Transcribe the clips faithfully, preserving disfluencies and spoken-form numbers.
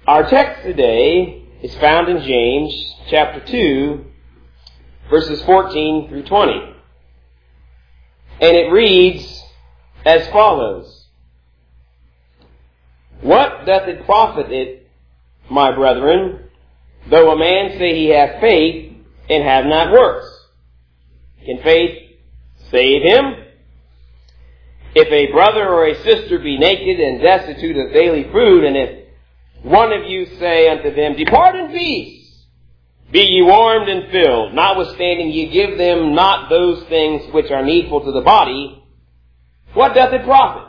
Our text today is found in James chapter two, verses fourteen through twenty. And it reads as follows. What doth it profit it, my brethren, though a man say he hath faith and have not works? Can faith save him? If a brother or a sister be naked and destitute of daily food, and if one of you say unto them, Depart in peace, be ye warmed and filled, notwithstanding ye give them not those things which are needful to the body, what doth it profit?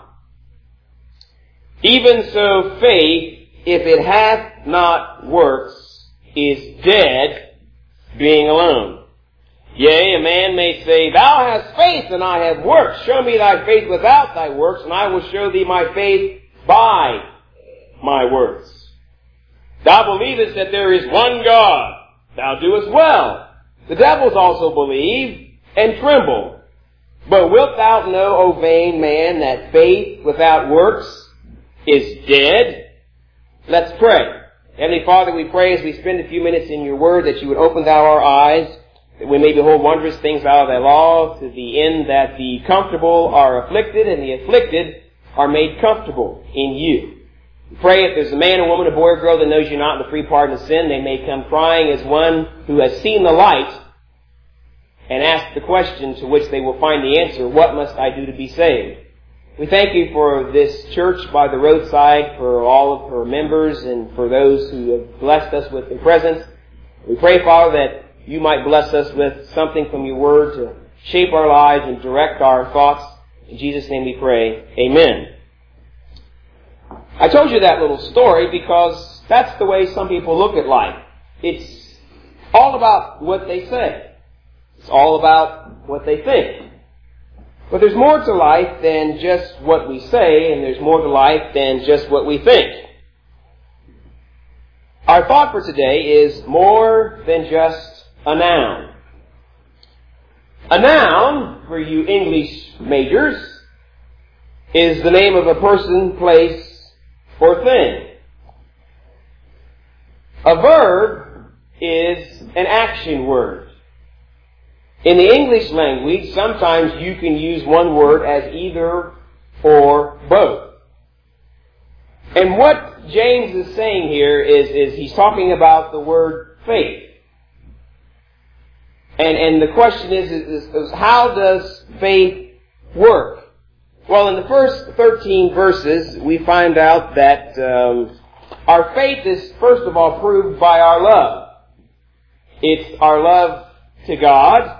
Even so faith, if it hath not works, is dead, being alone. Yea, a man may say, Thou hast faith, and I have works. Show me thy faith without thy works, and I will show thee my faith by my works. Thou believest that there is one God. Thou doest well. The devils also believe and tremble. But wilt thou know, O vain man, that faith without works is dead? Let's pray. Heavenly Father, we pray as we spend a few minutes in your word that you would open thou our eyes, that we may behold wondrous things out of thy law, to the end that the comfortable are afflicted and the afflicted are made comfortable in you. We pray if there's a man, a woman, a boy, or girl that knows you not in the free pardon of sin, they may come crying as one who has seen the light and ask the question to which they will find the answer, what must I do to be saved? We thank you for this church by the roadside, for all of her members, and for those who have blessed us with their presence. We pray, Father, that you might bless us with something from your word to shape our lives and direct our thoughts. In Jesus' name we pray. Amen. I told you that little story because that's the way some people look at life. It's all about what they say. It's all about what they think. But there's more to life than just what we say, and there's more to life than just what we think. Our thought for today is more than just a noun. A noun, for you English majors, is the name of a person, place, or thing. A verb is an action word. In the English language, sometimes you can use one word as either or both. And what James is saying here is, is he's talking about the word faith. And, and the question is, is, is, how does faith work? Well, in the first thirteen verses, we find out that um, our faith is, first of all, proved by our love. It's our love to God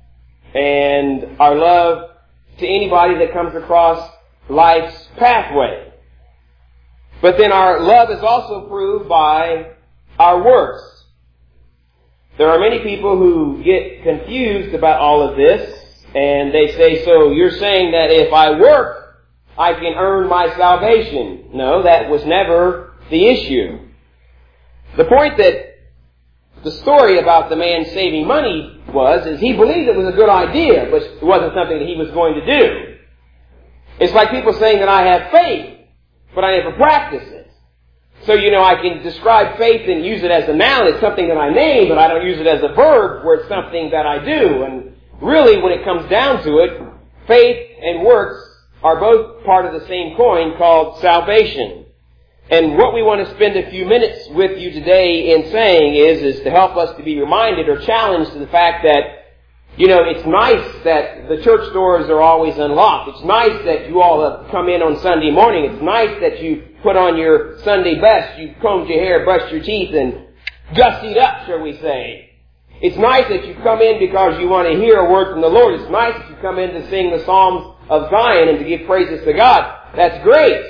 and our love to anybody that comes across life's pathway. But then our love is also proved by our works. There are many people who get confused about all of this, and they say, so you're saying that if I work, I can earn my salvation. No, that was never the issue. The point that the story about the man saving money was, is he believed it was a good idea, but it wasn't something that he was going to do. It's like people saying that I have faith, but I never practice it. So, you know, I can describe faith and use it as a noun. It's something that I name, but I don't use it as a verb where it's something that I do. And really, when it comes down to it, faith and works are both part of the same coin called salvation. And what we want to spend a few minutes with you today in saying is, is to help us to be reminded or challenged to the fact that, you know, it's nice that the church doors are always unlocked. It's nice that you all have come in on Sunday morning. It's nice that you put on your Sunday best. You've combed your hair, brushed your teeth, and gussied up, shall we say. It's nice that you come in because you want to hear a word from the Lord. It's nice that you come in to sing the Psalms of Zion and to give praises to God. That's great.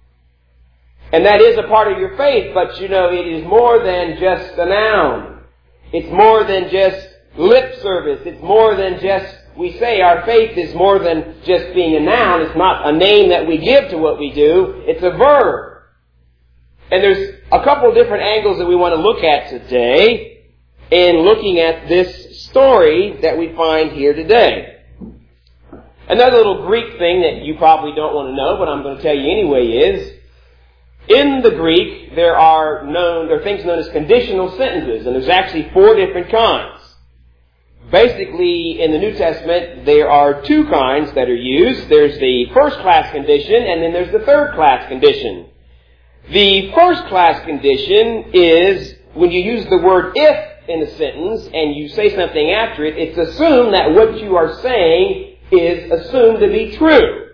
And that is a part of your faith, but you know, it is more than just a noun. It's more than just lip service. It's more than just, we say our faith is more than just being a noun. It's not a name that we give to what we do. It's a verb. And there's a couple of different angles that we want to look at today in looking at this story that we find here today. Another little Greek thing that you probably don't want to know, but I'm going to tell you anyway, is In the Greek, there are known, there are things known as conditional sentences, and there's actually four different kinds. Basically, in the New Testament, there are two kinds that are used. There's the first-class condition, and then there's the third-class condition. The first-class condition is when you use the word if in a sentence and you say something after it, it's assumed that what you are saying is assumed to be true.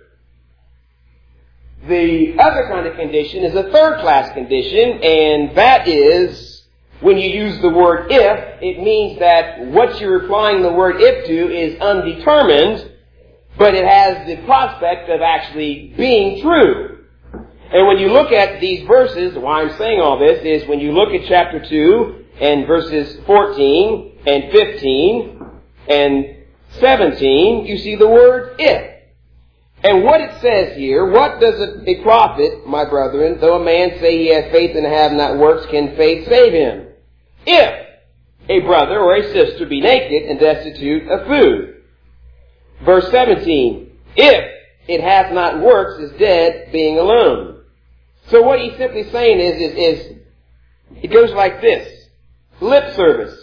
The other kind of condition is a third-class condition, and that is when you use the word if, it means that what you're replying the word if to is undetermined, but it has the prospect of actually being true. And when you look at these verses, why I'm saying all this is when you look at chapter two and verses fourteen and fifteen and seventeen, you see the word if. And what it says here, what does it, it profit, my brethren, though a man say he has faith and have not works, can faith save him? If a brother or a sister be naked and destitute of food. Verse seventeen, if it hath not works, is dead, being alone. So what he's simply saying is, is, is it goes like this. Lip service.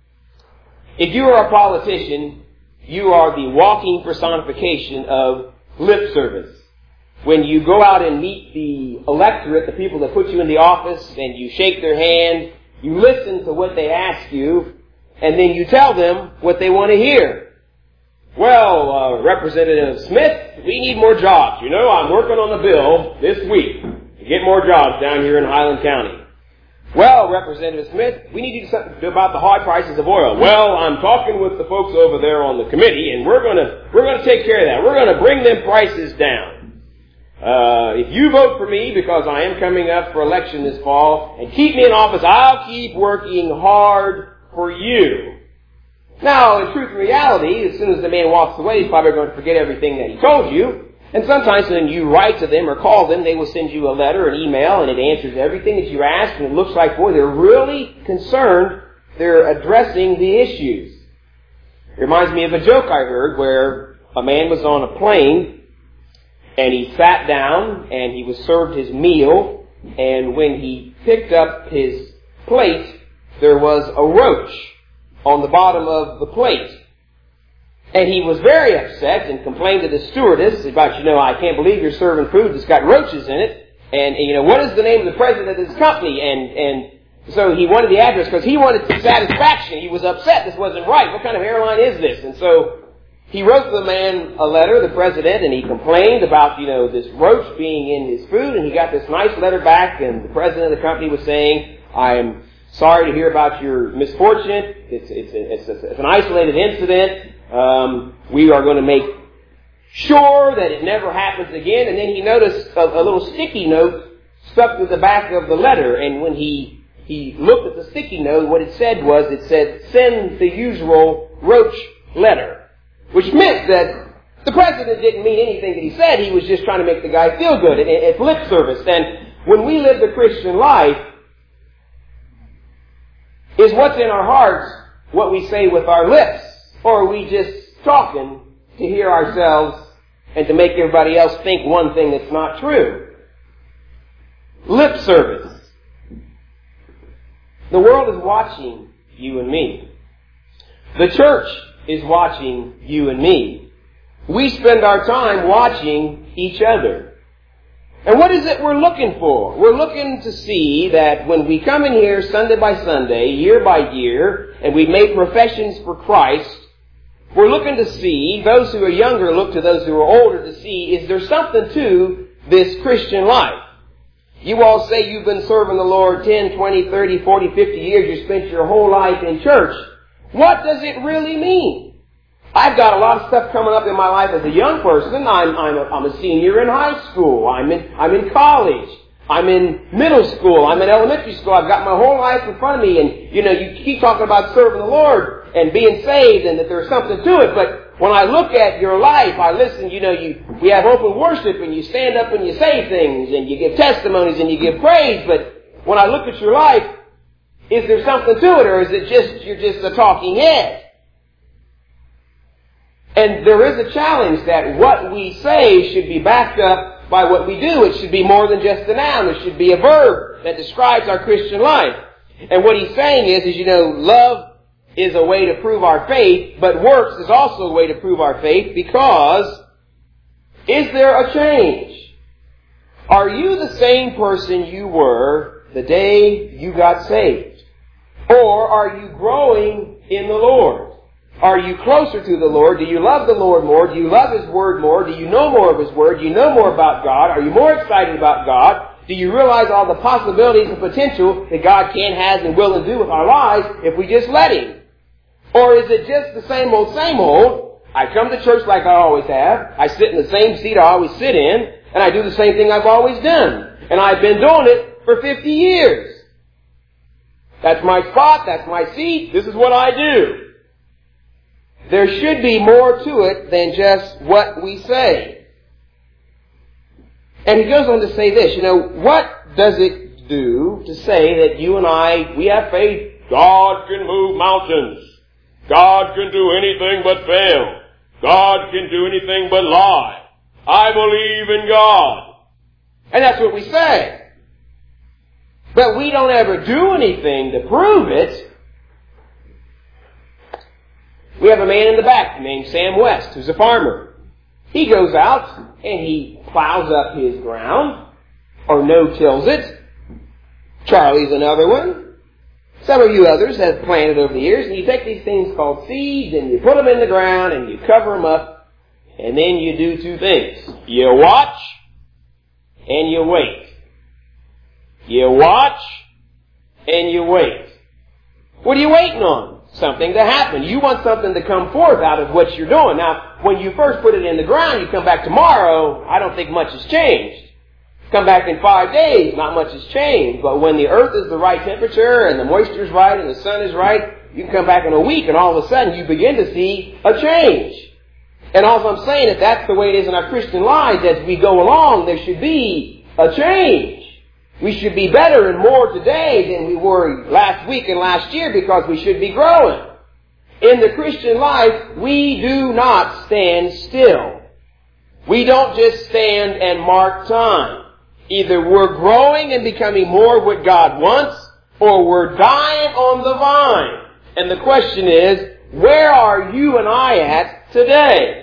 If you are a politician, you are the walking personification of lip service. When you go out and meet the electorate, the people that put you in the office, and you shake their hand, you listen to what they ask you, and then you tell them what they want to hear. Well, uh, Representative Smith, we need more jobs. You know, I'm working on a bill this week to get more jobs down here in Highland County. Well, Representative Smith, we need to do something about the high prices of oil. Well, I'm talking with the folks over there on the committee, and we're gonna, we're gonna take care of that. We're gonna bring them prices down. Uh, if you vote for me, because I am coming up for election this fall, and keep me in office, I'll keep working hard for you. Now, in truth and reality, as soon as the man walks away, he's probably going to forget everything that he told you. And sometimes when you write to them or call them, they will send you a letter, an email, and it answers everything that you ask, and it looks like, boy, they're really concerned. They're addressing the issues. It reminds me of a joke I heard where a man was on a plane, and he sat down, and he was served his meal, and when he picked up his plate, there was a roach on the bottom of the plate. And he was very upset and complained to the stewardess about, you know, I can't believe you're serving food that's got roaches in it. And, and you know, what is the name of the president of this company? And, and so he wanted the address because he wanted satisfaction. He was upset. This wasn't right. What kind of airline is this? And so he wrote the man a letter, the president, and he complained about, you know, this roach being in his food, and he got this nice letter back, and the president of the company was saying, I am sorry to hear about your misfortune. It's, it's, it's, it's, it's an isolated incident. Um, we are going to make sure that it never happens again. And then he noticed a, a little sticky note stuck to the back of the letter, and when he, he looked at the sticky note, what it said was, it said, send the usual roach letter. Which meant that the president didn't mean anything that he said. He was just trying to make the guy feel good. It's lip service. And when we live the Christian life, is what's in our hearts what we say with our lips? Or are we just talking to hear ourselves and to make everybody else think one thing that's not true? Lip service. The world is watching you and me. The church is watching you and me. We spend our time watching each other. And what is it we're looking for? We're looking to see that when we come in here Sunday by Sunday, year by year, and we make professions for Christ, we're looking to see, those who are younger look to those who are older to see, is there something to this Christian life? You all say you've been serving the Lord ten, twenty, thirty, forty, fifty years. You spent your whole life in church. What does it really mean? I've got a lot of stuff coming up in my life as a young person. I'm, I'm, a, I'm a senior in high school. I'm in, I'm in college. I'm in middle school. I'm in elementary school. I've got my whole life in front of me. And, you know, you keep talking about serving the Lord and being saved and that there's something to it. But when I look at your life, I listen, you know, you, we have open worship and you stand up and you say things and you give testimonies and you give praise. But when I look at your life, is there something to it, or is it just, you're just a talking head? And there is a challenge that what we say should be backed up by what we do. It should be more than just a noun. It should be a verb that describes our Christian life. And what he's saying is, is, you know, love is a way to prove our faith, but works is also a way to prove our faith, because is there a change? Are you the same person you were the day you got saved? Or are you growing in the Lord? Are you closer to the Lord? Do you love the Lord more? Do you love His Word more? Do you know more of His Word? Do you know more about God? Are you more excited about God? Do you realize all the possibilities and potential that God can, has, and will and do with our lives if we just let Him? Or is it just the same old, same old? I come to church like I always have. I sit in the same seat I always sit in. And I do the same thing I've always done. And I've been doing it for fifty years. That's my spot. That's my seat. This is what I do. There should be more to it than just what we say. And he goes on to say this, you know, what does it do to say that you and I, we have faith? God can move mountains. God can do anything but fail. God can do anything but lie. I believe in God. And that's what we say. But we don't ever do anything to prove it. We have a man in the back named Sam West, who's a farmer. He goes out and he plows up his ground, or no-tills it. Charlie's another one. Some of you others have planted over the years, and you take these things called seeds and you put them in the ground and you cover them up. And then you do two things. You watch and you wait. You watch and you wait. What are you waiting on? Something to happen. You want something to come forth out of what you're doing. Now, when you first put it in the ground, you come back tomorrow, I don't think much has changed. Come back in five days, not much has changed. But when the earth is the right temperature and the moisture's right and the sun is right, you can come back in a week and all of a sudden you begin to see a change. And all I'm saying is that's the way it is in our Christian lives. As we go along, there should be a change. We should be better and more today than we were last week and last year, because we should be growing. In the Christian life, we do not stand still. We don't just stand and mark time. Either we're growing and becoming more of what God wants, or we're dying on the vine. And the question is, where are you and I at today?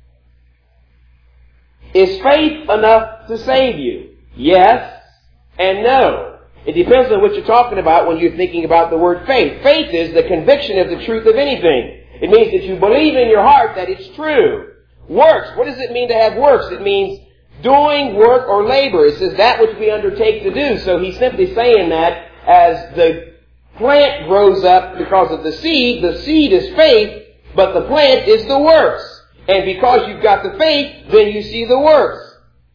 Is faith enough to save you? Yes and no. It depends on what you're talking about when you're thinking about the word faith. Faith is the conviction of the truth of anything. It means that you believe in your heart that it's true. Works. What does it mean to have works? It means doing work or labor. It says that which we undertake to do. So he's simply saying that as the plant grows up because of the seed, the seed is faith, but the plant is the works. And because you've got the faith, then you see the works.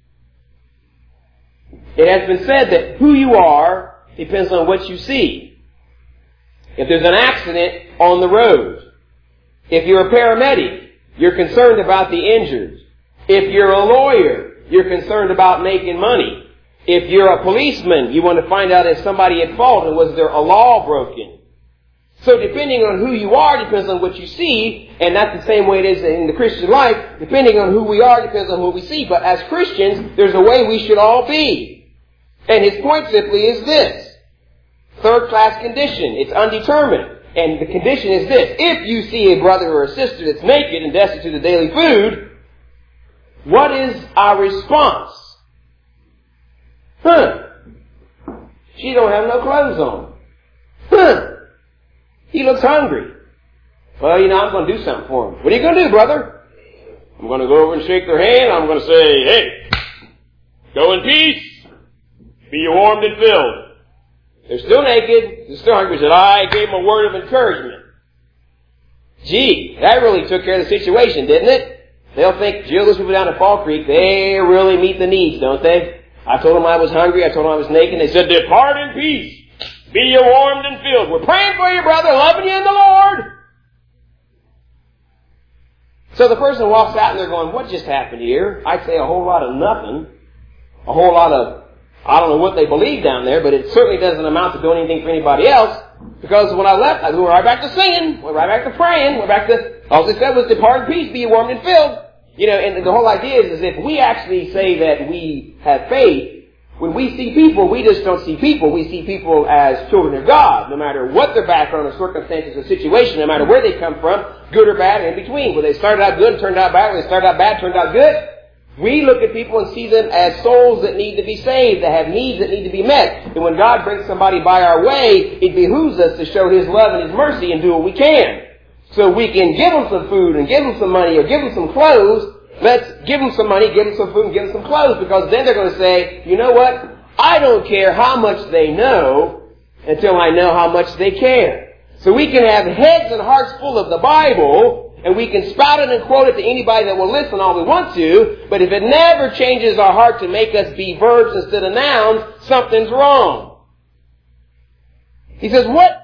It has been said that who you are depends on what you see. If there's an accident on the road, if you're a paramedic, you're concerned about the injured. If you're a lawyer, you're concerned about making money. If you're a policeman, you want to find out if somebody at fault and was there a law broken. So depending on who you are depends on what you see, and that's the same way it is in the Christian life. Depending on who we are depends on what we see. But as Christians, there's a way we should all be. And his point simply is this. Third class condition. It's undetermined. And the condition is this. If you see a brother or a sister that's naked and destitute of daily food, what is our response? Huh. She don't have no clothes on. Huh. He looks hungry. Well, you know, I'm going to do something for him. What are you going to do, brother? I'm going to go over and shake their hand. I'm going to say, hey, go in peace. Be you warmed and filled. They're still naked. They're still hungry. He said, I gave them a word of encouragement. Gee, that really took care of the situation, didn't it? They'll think, Jill, those people down at Fall Creek, they really meet the needs, don't they? I told them I was hungry. I told them I was naked. They said, depart in peace. Be you warmed and filled. We're praying for you, brother. Loving you in the Lord. So the person walks out and they're going, what just happened here? I'd say a whole lot of nothing. A whole lot of, I don't know what they believe down there, but it certainly doesn't amount to doing anything for anybody else. Because when I left, I went right back to singing. Went right back to praying. Went back to, all they said was, depart in peace. Be you warmed and filled. You know, and the whole idea is, is if we actually say that we have faith, when we see people, we just don't see people. We see people as children of God, no matter what their background or circumstances or situation, no matter where they come from, good or bad, and in between. Whether they started out good and turned out bad, whether they started out bad, turned out good. We look at people and see them as souls that need to be saved, that have needs that need to be met. And when God brings somebody by our way, it behooves us to show His love and His mercy and do what we can. So we can give them some food and give them some money or give them some clothes. Let's give them some money, give them some food, and give them some clothes, because then they're going to say, you know what? I don't care how much they know until I know how much they care. So we can have heads and hearts full of the Bible, and we can spout it and quote it to anybody that will listen all we want to, but if it never changes our heart to make us be verbs instead of nouns, something's wrong. He says, what,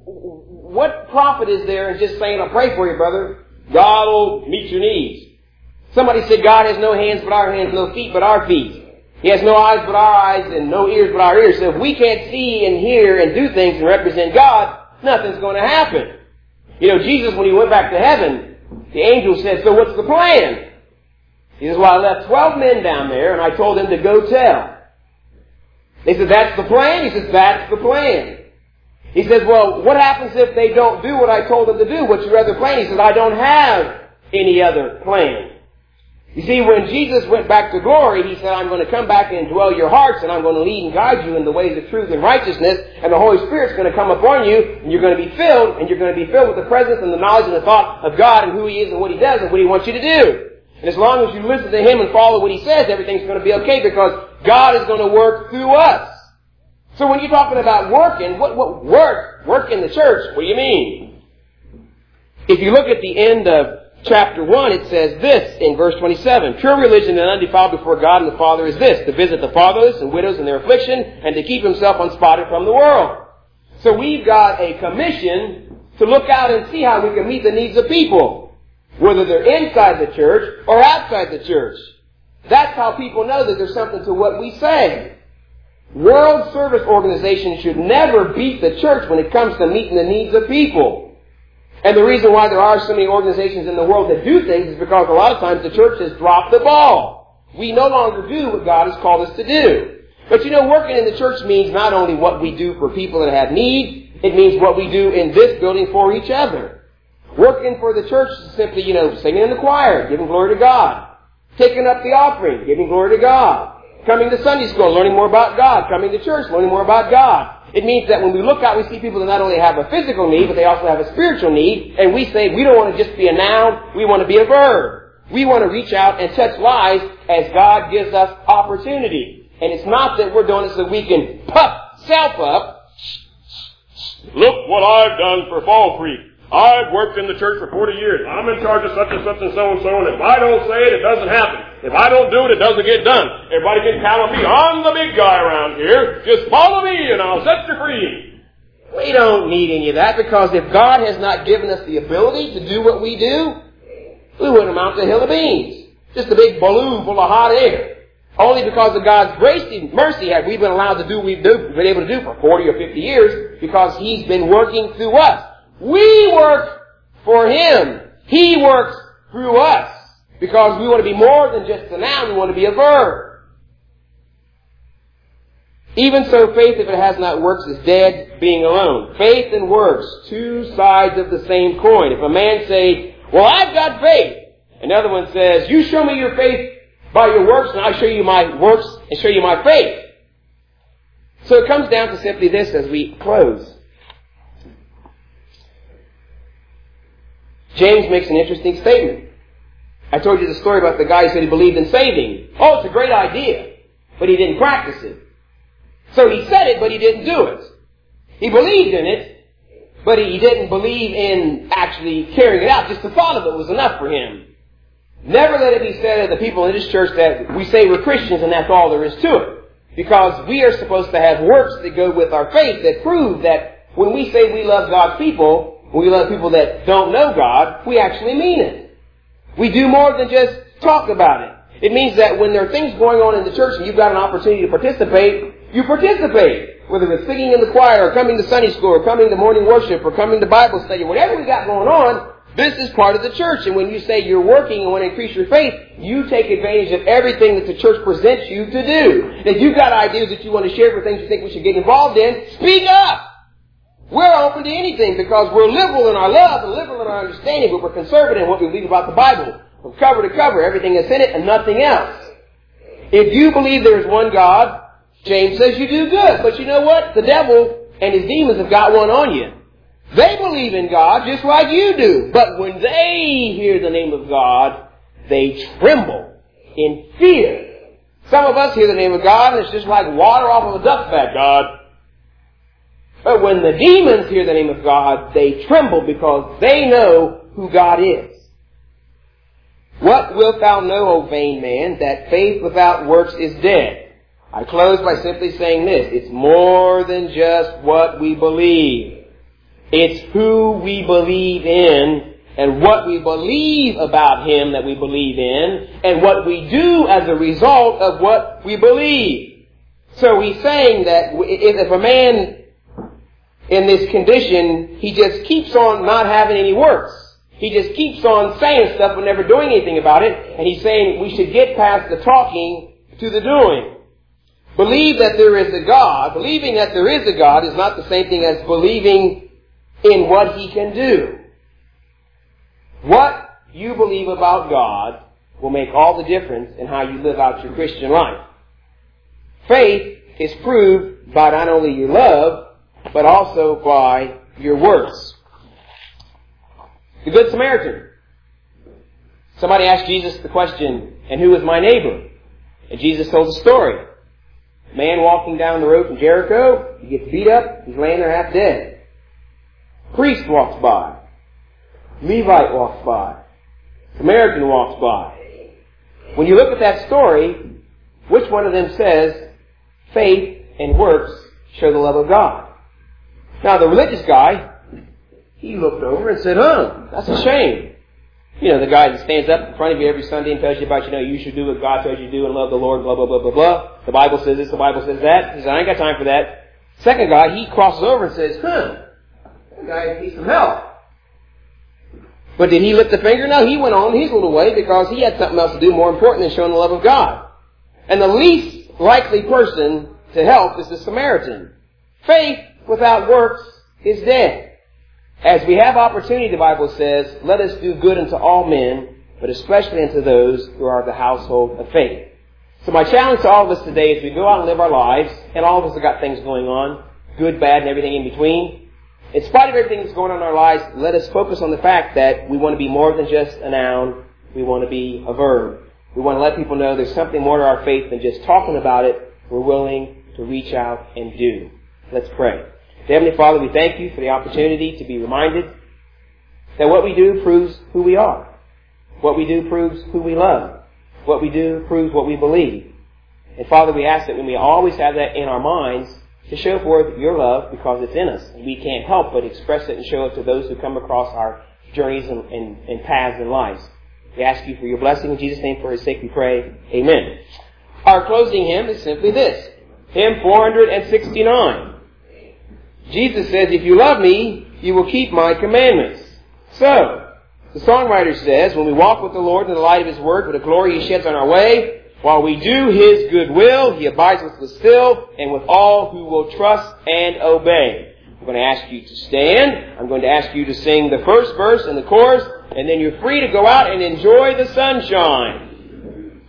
what profit is there in just saying, I'll pray for you, brother? God will meet your needs. Somebody said God has no hands but our hands, no feet but our feet. He has no eyes but our eyes and no ears but our ears. So if we can't see and hear and do things and represent God, nothing's going to happen. You know, Jesus, when He went back to heaven, the angel said, so what's the plan? He says, well, I left twelve men down there and I told them to go tell. They said, that's the plan? He says, that's the plan. He says, well, what happens if they don't do what I told them to do? What's your other plan? He says, I don't have any other plan. You see, when Jesus went back to glory, He said, I'm going to come back and dwell your hearts, and I'm going to lead and guide you in the ways of truth and righteousness, and the Holy Spirit's going to come upon you, and you're going to be filled, and you're going to be filled with the presence and the knowledge and the thought of God and who He is and what He does and what He wants you to do. And as long as you listen to Him and follow what He says, everything's going to be okay, because God is going to work through us. So when you're talking about working, what, what work? Work in the church. What do you mean? If you look at the end of chapter one, it says this in verse twenty-seven. Pure religion and undefiled before God and the Father is this, to visit the fatherless and widows in their affliction, and to keep himself unspotted from the world. So we've got a commission to look out and see how we can meet the needs of people, whether they're inside the church or outside the church. That's how people know that there's something to what we say. World service organizations should never beat the church when it comes to meeting the needs of people. And the reason why there are so many organizations in the world that do things is because a lot of times the church has dropped the ball. We no longer do what God has called us to do. But you know, working in the church means not only what we do for people that have need, it means what we do in this building for each other. Working for the church is simply, you know, singing in the choir, giving glory to God. Taking up the offering, giving glory to God. Coming to Sunday school, learning more about God. Coming to church, learning more about God. It means that when we look out, we see people that not only have a physical need, but they also have a spiritual need. And we say we don't want to just be a noun, we want to be a verb. We want to reach out and touch lives as God gives us opportunity. And it's not that we're doing it so we can puff self up. Look what I've done for Fall Creek. I've worked in the church for forty years. I'm in charge of such and such and so and so, and if I don't say it, it doesn't happen. If I don't do it, it doesn't get done. Everybody can count on me. I'm the big guy around here. Just follow me and I'll set you free. We don't need any of that, because if God has not given us the ability to do what we do, we wouldn't amount to a hill of beans. Just a big balloon full of hot air. Only because of God's grace and mercy have we been allowed to do what we've been able to do for forty or fifty years, because He's been working through us. We work for Him. He works through us. Because we want to be more than just a noun, we want to be a verb. Even so, faith, if it has not works, is dead, being alone. Faith and works, two sides of the same coin. If a man say, well, I've got faith. Another one says, you show me your faith by your works, and I'll show you my works and show you my faith. So it comes down to simply this as we close. James makes an interesting statement. I told you the story about the guy who said he believed in saving. Oh, it's a great idea, but he didn't practice it. So he said it, but he didn't do it. He believed in it, but he didn't believe in actually carrying it out. Just the thought of it was enough for him. Never let it be said of the people in this church that we say we're Christians and that's all there is to it. Because we are supposed to have works that go with our faith that prove that when we say we love God's people, when we love people that don't know God, we actually mean it. We do more than just talk about it. It means that when there are things going on in the church and you've got an opportunity to participate, you participate. Whether it's singing in the choir or coming to Sunday school or coming to morning worship or coming to Bible study, whatever we got going on, This is part of the church. And when you say you're working and want to increase your faith, you take advantage of everything that the church presents you to do. If you've got ideas that you want to share for things you think we should get involved in, speak up. We're open to anything because we're liberal in our love and liberal in our understanding, but we're conservative in what we believe about the Bible. From cover to cover, everything that's in it and nothing else. If you believe there is one God, James says you do good. But you know what? The devil and his demons have got one on you. They believe in God just like you do. But when they hear the name of God, they tremble in fear. Some of us hear the name of God and it's just like water off of a duck's back, God. But when the demons hear the name of God, they tremble because they know who God is. What wilt thou know, O vain man, that faith without works is dead? I close by simply saying this. It's more than just what we believe. It's who we believe in and what we believe about Him that we believe in and what we do as a result of what we believe. So he's saying that if a man in this condition, he just keeps on not having any works. He just keeps on saying stuff but never doing anything about it. And he's saying we should get past the talking to the doing. Believe that there is a God. Believing that there is a God is not the same thing as believing in what He can do. What you believe about God will make all the difference in how you live out your Christian life. Faith is proved by not only your love, but also by your works. The Good Samaritan. Somebody asked Jesus the question, and who is my neighbor? And Jesus told the story. A man walking down the road from Jericho, he gets beat up, he's laying there half dead. Priest walks by. Levite walks by. Samaritan walks by. When you look at that story, which one of them says, faith and works show the love of God? Now, the religious guy, he looked over and said, oh, that's a shame. You know, the guy that stands up in front of you every Sunday and tells you about, you know, you should do what God tells you to do and love the Lord, blah, blah, blah, blah, blah. The Bible says this, the Bible says that. He says, I ain't got time for that. Second guy, he crosses over and says, huh, that guy needs some help. But did he lift the finger? No, he went on his little way because he had something else to do more important than showing the love of God. And the least likely person to help is the Samaritan. Faith without works is dead. As we have opportunity, the Bible says, let us do good unto all men, but especially unto those who are of the household of faith. So my challenge to all of us today is we go out and live our lives, and all of us have got things going on, good, bad, and everything in between. In spite of everything that's going on in our lives, let us focus on the fact that we want to be more than just a noun. We want to be a verb. We want to let people know there's something more to our faith than just talking about it. We're willing to reach out and do. Let's pray. Heavenly Father, we thank you for the opportunity to be reminded that what we do proves who we are. What we do proves who we love. What we do proves what we believe. And Father, we ask that we may always have that in our minds to show forth your love because it's in us. And we can't help but express it and show it to those who come across our journeys and, and, and paths and lives. We ask you for your blessing. In Jesus' name, for His sake we pray. Amen. Our closing hymn is simply this. Hymn four sixty-nine. Jesus says, if you love me, you will keep my commandments. So, the songwriter says, when we walk with the Lord in the light of His Word, with the glory He sheds on our way, while we do His good will, He abides with us still, and with all who will trust and obey. I'm going to ask you to stand. I'm going to ask you to sing the first verse and the chorus, and then you're free to go out and enjoy the sunshine.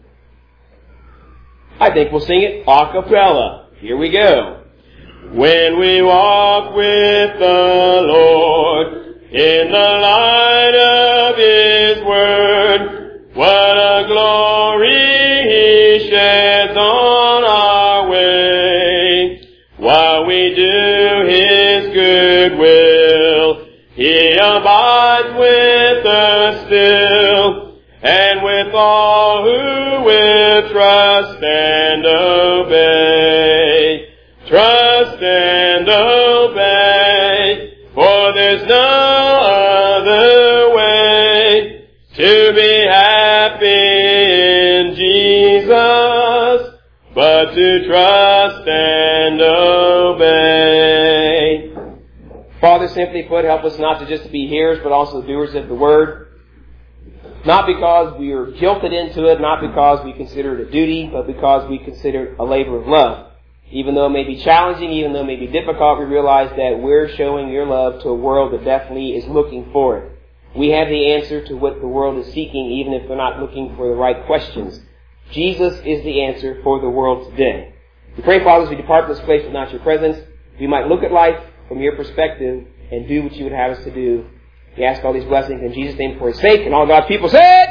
I think we'll sing it a cappella. Here we go. When we walk with the Lord in the light of His Word, what a glory He sheds on our way. While we do His good will, He abides with us still, and with all who will trust and obey. Trust and obey, for there's no other way to be happy in Jesus, but to trust and obey. Father, simply put, help us not to just be hearers, but also doers of the Word. Not because we are guilted into it, not because we consider it a duty, but because we consider it a labor of love. Even though it may be challenging, even though it may be difficult, we realize that we're showing your love to a world that definitely is looking for it. We have the answer to what the world is seeking, even if they're not looking for the right questions. Jesus is the answer for the world today. We pray, Father, as we depart from this place with not your presence, we might look at life from your perspective and do what you would have us to do. We ask all these blessings in Jesus' name for his sake, and all God's people said,